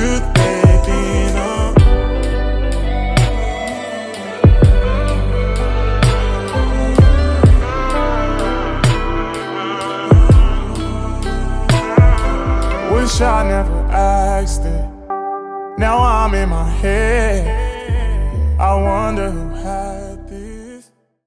truth, baby, no. Wish I never asked it. Now I'm in my head. I wonder who has